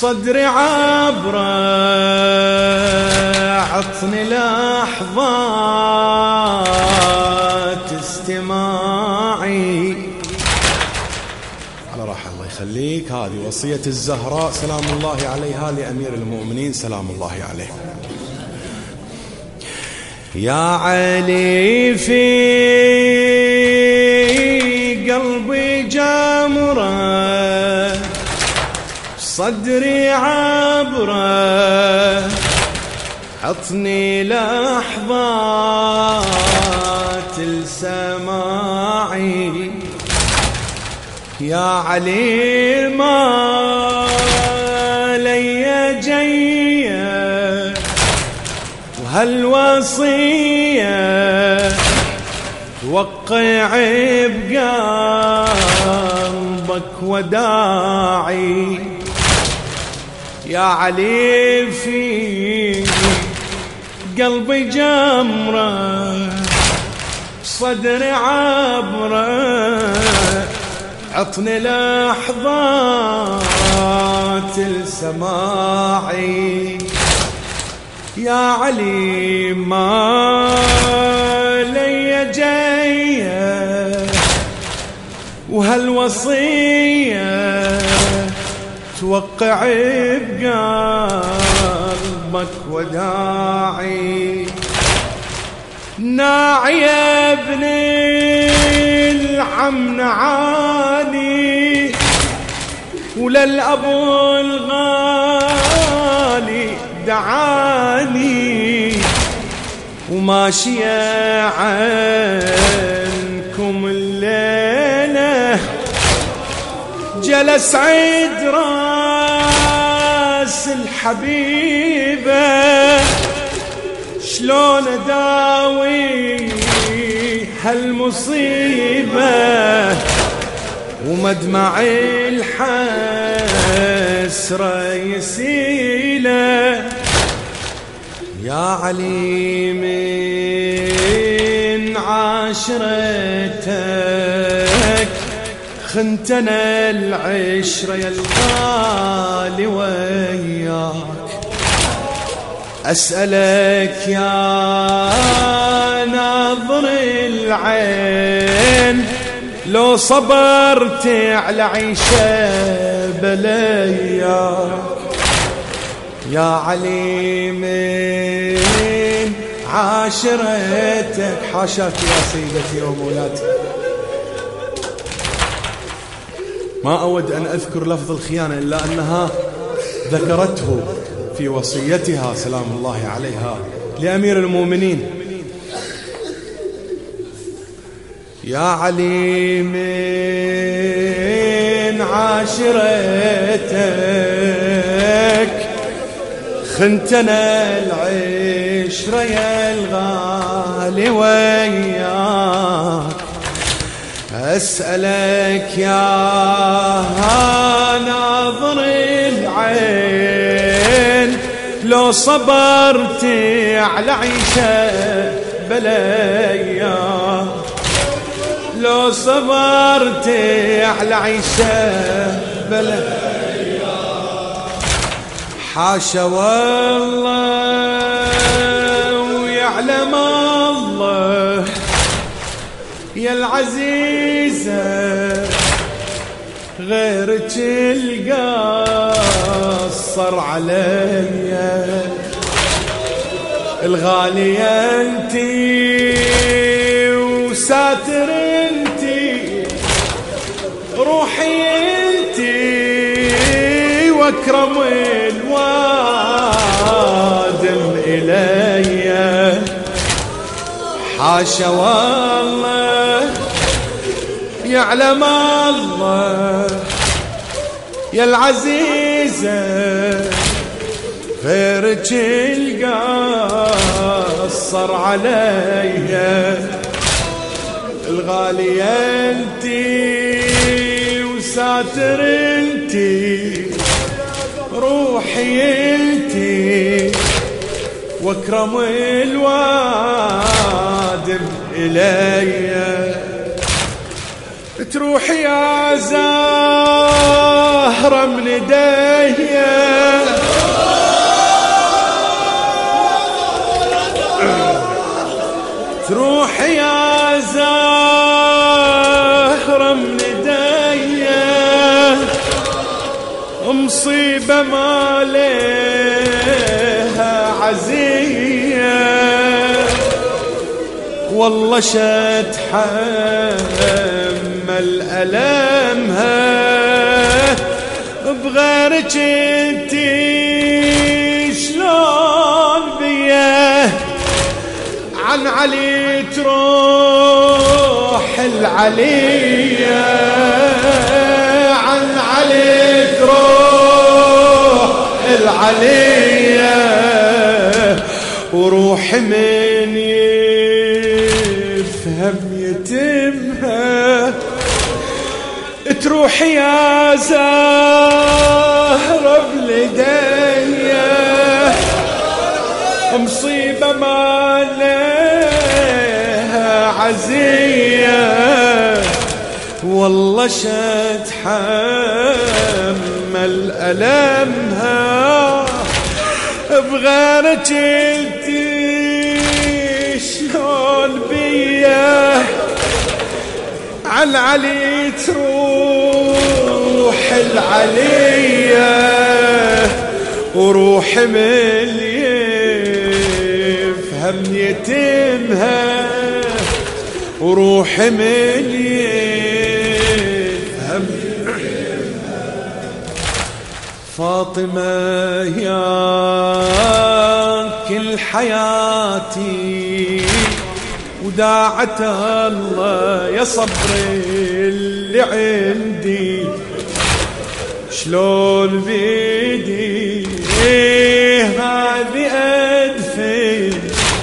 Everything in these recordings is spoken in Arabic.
صدري عبره عطني لحظات استماعي. على راحة الله يخليك. هذه وصية الزهراء سلام الله عليها لأمير المؤمنين سلام الله عليه. يا علي في قلبي جمره صدري عبره عطني لحظات السماعي. يا علي ما لي جيه وهالوصيه توقع بقلبك وداعي. يا علي في قلبي جمره صدري عبره عطني لحظات السماعي. يا علي ما لي جيه وهالوصيه توقع بقلبك وداعي. ناعي ابن العم نعاني وللأبو الغالي دعاني وماشية عنكم الليلة جلس عيد راس الحبيبة شلون أداوي هالمصيبة ومدمع الحسرة يسيله. يا علي من عاشرتك خنتنا العشرة يا الغالي وياك. أسألك يا ناظر العين لو صبرت على عيشة بلياك. يا علي من عاشرتك حاشاك يا سيدتي ومولاتي. ما أود أن أذكر لفظ الخيانة إلا أنها ذكرته في وصيتها سلام الله عليها لأمير المؤمنين. يا علي من عاشرتك خنتنا العشرة يا الغالي وياك. أسألك يا ناظر العين لو صبرت على عيشة بلياك. لو صبرت على عيشة بلياك. حاشا والله ويعلم الله يا العزيزة غيرك القصر عليا. الغالية انتي وساتر انتي روحي انتي واكرم الوادم الي. حاشا والله يعلم الله يا العزيزة غيرك القصر عليا. الغالية انتي وساتر انتي روحي انتي واكرم الوادم الي. تروح يا زهرة من ايديا، تروح يا زهرة من ايديا، مصيبة ما لها عزية، والله شتحمل ألمها، بغيرك انتي شلون بيه، عن علي تروح العلية، عن علي تروح العلية، وروح من يفهم يتمها، تروح يا زهرة بلدية، مصيبة ما لها عزية، والله شتحمل ألمها، بغيرك انتي شلون بيه، عن علي تروح العلية، وروح من يفهم يتمها، وروح من يفهم. فاطمة يا كل حياتي، وداعة الله يا صبري اللي عندي، شلون بيدي هذه أدفن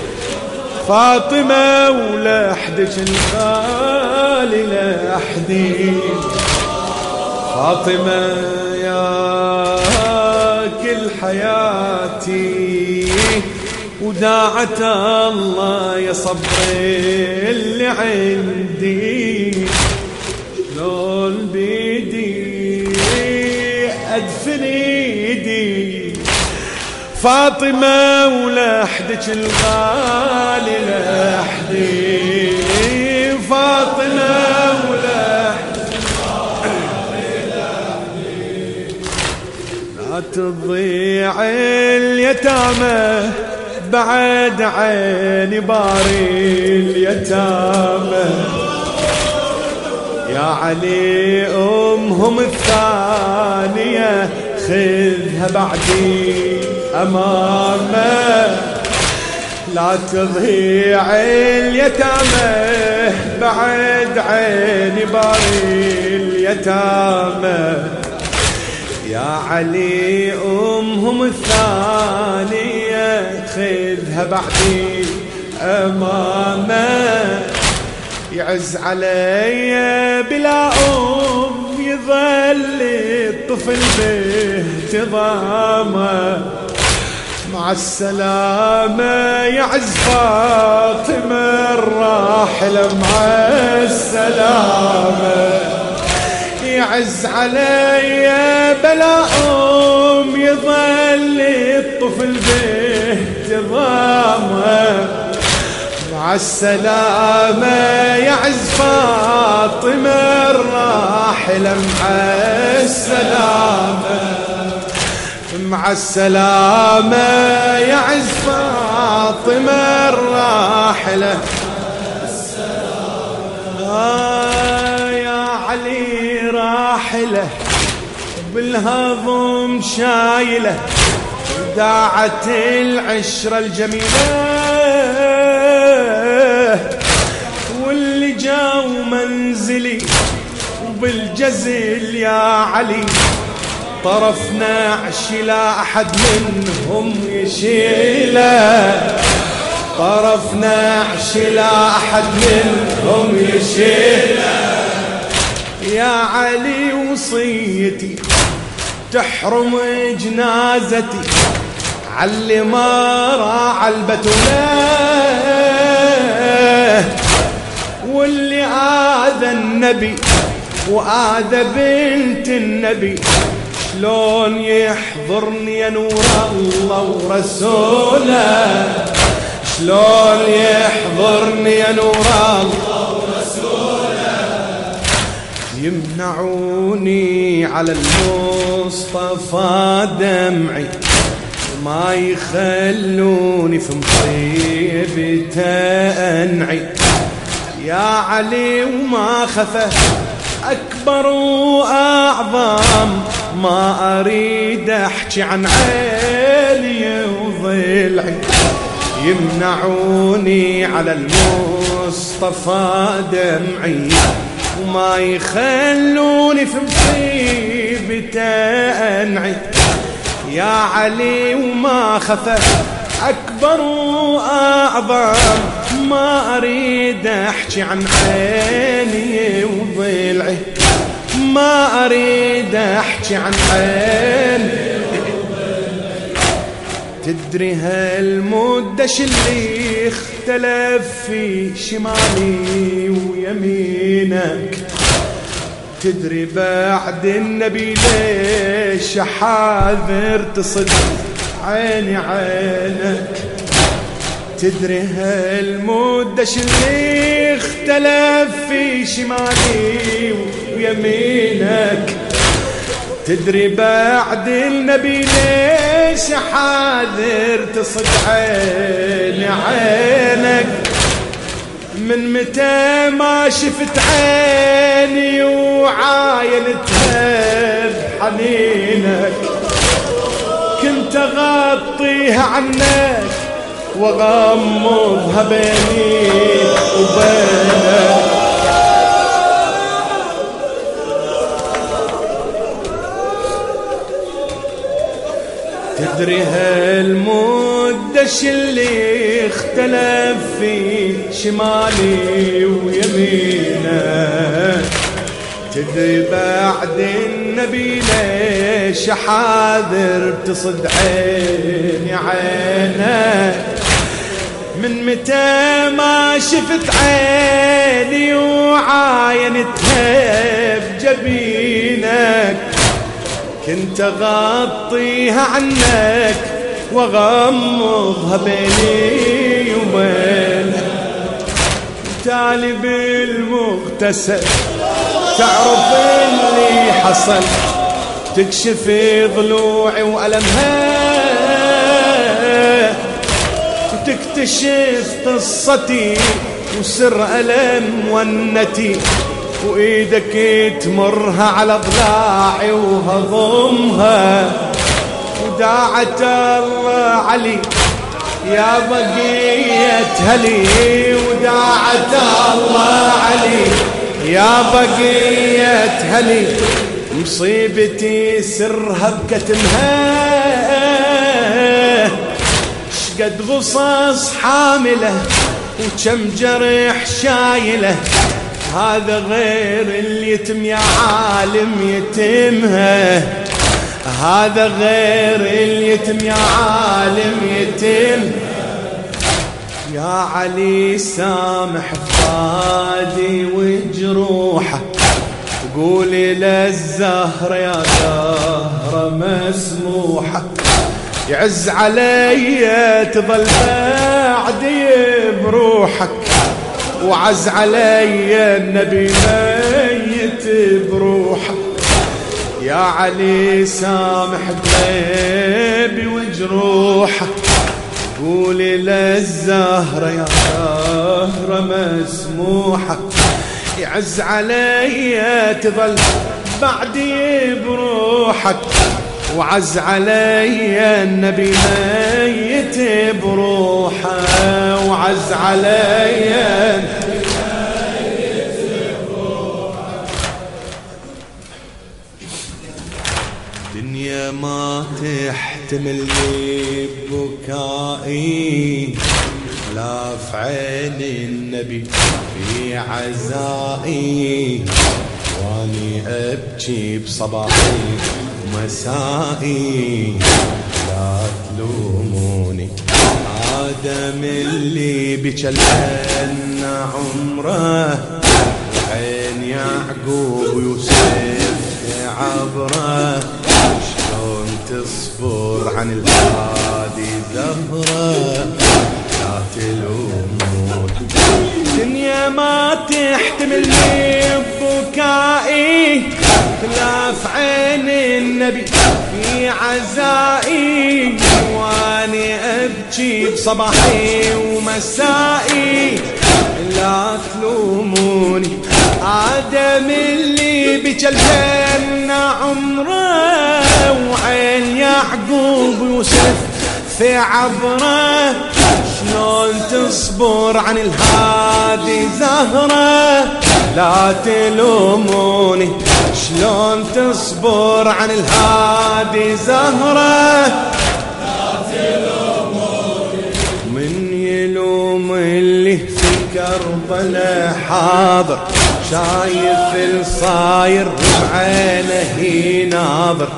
فاطمة، ولحدك الغالي لحدي، فاطمة يا كل حياتي، وداعة الله يا صبري اللي عندي، شلون بيدي أدفن ايدي، فاطمة ولحدك الغالي لحدي، فاطمة ولحدك الغالي لحدي، لا تضيع اليتامى بعد عيني باري اليتامى، يا علي أمهم الثانية خذها بعدي أمامه، لا تضيع اليتامى بعد عيني باري اليتامى، يا علي أمهم الثانية خذها بعدي أمامه، يعز علي بلا أم يظل الطفل باهتضامه، مع السلامة يعز فاطمة الراحلة، مع السلامة يعز علي بلا أم يظل الطفل باهتضامه، مع السلامة يعز فاطمة الراحلة، مع السلامة، مع السلامة يعز فاطمة الراحلة، يا علي راحلة بالهضم شايلة، داعت العشرة الجميلة، واللي جاو منزلي وبالجزل يا علي، طرف نعش لا أحد منهم يشيله، طرف نعش لا أحد منهم يشيله، يا علي وصيتي تحرم جنازتي علي ما راعى البتولة، واللي آذى النبي وآذى بنت النبي شلون يحضرني يا نور الله ورسوله شلون يحضرني يا نور الله ورسوله يمنعوني على المصطفى دمعي ما يخلوني في مصيبته أنعي يا علي وما خفه أكبر وأعظم ما أريد أحكي عن عيني وضلعي يمنعوني على المصطفى دمعي وما يخلوني في مصيبته أنعي يا علي وما خفه أكبر وأعظم ما أريد أحكي عن عيني وضلعي ما أريد أحكي عن عيني تدري هالمدة اللي اختلف في شمالي ويمينك تدري بعد النبي ليش حاذر تصد عيني عينك تدري هالمدة اللي اختلف في شمالي ويمينك تدري بعد النبي ليش حاذر تصد عيني عينك من متى ما شفت عيني وعاينتها بحنينك كنت أغطيها عنك وغمضها بيني وبينك تدري هالمدة اللي اختلف في شمالي ويمينك تدري بعد النبي ليش حاذر تصد عيني عينك من متى ما شفت عيني وعاينتها بجبينك كنت أغطيها عنك وأغمضها بيني وبينك تالي بالمغتسل تعرف اللي حصل تكشف ضلوعي وألمها وتكتشف قصتي وسر ألم ونتي وإيدك تمرها على ضلاعي وهضمها وداعت الله علي يا بقية هلي وداعت الله علي يا بقية هلي مصيبتي سرها بكتمها شقد غصص حامله وكم جرح شايله هذا غير اليتم يا عالم يتمها هذا غير اليتم يا عالم يتم يا علي سامح فادي وجروحه قولي للزهر يا زهرة مسموحة يعز علي تظل بعدي بروحك وعز علي النبي ميت بروحك يا علي سامح قلبي وجروحك قولي للزهرة يا زهرة مسموحة يعز علي تظل بعدي بروحك وعز علي النبي ميت بروحه وعز علي النبي ميت بروحه دنيا ما تحتملني ببكائي لا في عين النبي في عزائي واني ابكي بصباحي ومسائي لا تلوموني آدم اللي بجلن عمره عيني يعقوب ويوسف عبره، شلون تصبر عن الهادي زهره، لا تلومون دنيا ما تحتملني ببكائي، خلاف عين النبي في عزائي، واني ابكي بصباحي ومسائي، لا تلوموني آدم اللي بجى الجنة عمره، وعين يعقوب ويوسف في عبره، شلون تصبر عن الهادي زهره، لا تلوموني شلون تصبر عن الهادي زهره، لا تلوموني. من يلوم اللي في كربلاء حاضر، شايف الصاير بعينه يناظر،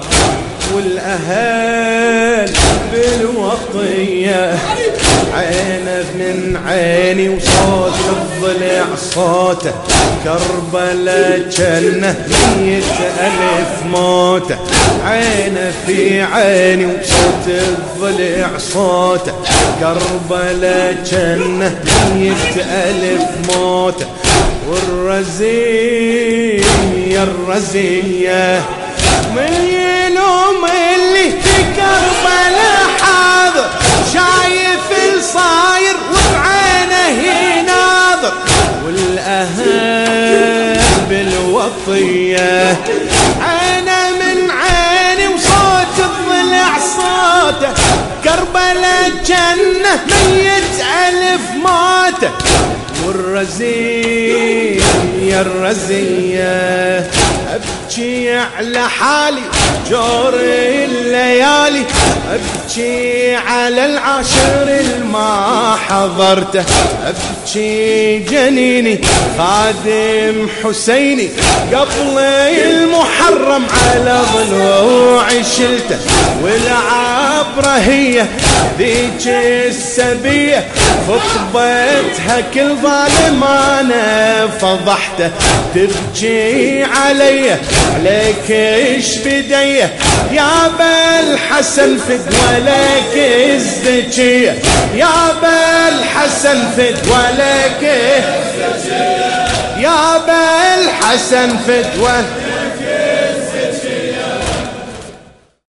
والأهل بالوطية عينه من عيني، وصوت الضلع صوته، كربلاء جنة 100,000 موته، عينه في عيني وصوت الضلع صوته، كربلاء جنة 100,000 موته، والرزية الرزية من يلوم اللي في كربلاء حاضر، شايف الصاير وبعينه يناظر، والأهل بالوطية عينه من عيني وصوت الضلع صوته، كربلاء جنة 100,000 موته، والرزية الرزية أبكي على حالي جور الليالي، أبكي على العاشر الما حضرته، أبكي جنيني خادم حسيني قبل المحرم على ضلوعي شلته، والعبرة هي ذيك السبية خطبتها كل ظالم أنا فضحته، تبكي علي عليك ايش بديه يا بالحسن فدوى لك الزكية، يا بالحسن فدوى لك، يا بالحسن فدوى